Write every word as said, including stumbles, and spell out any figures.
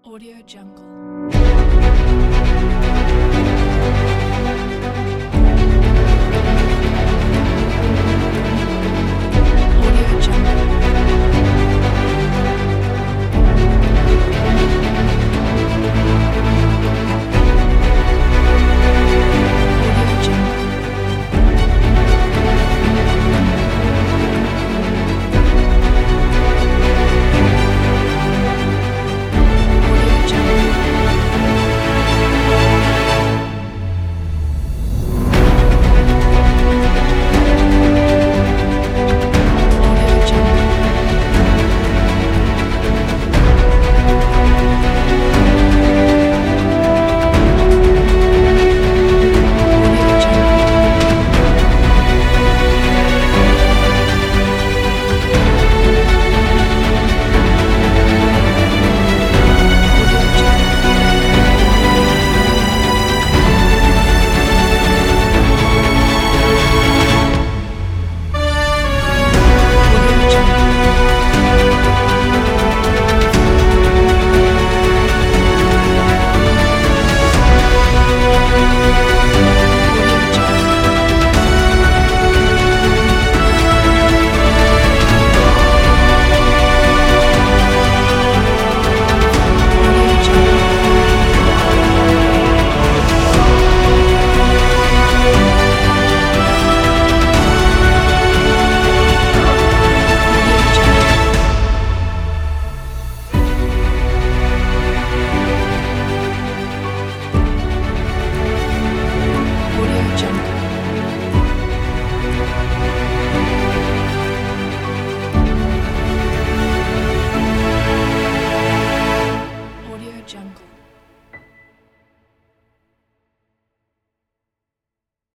Audio Jungle. Audio Jungle. Audio Jungle. Audio Jungle. Audio Jungle. Audio Jungle. Audio Jungle. Audio Jungle. Audio Jungle. Audio Jungle. Audio Jungle. Audio Jungle. Audio Jungle.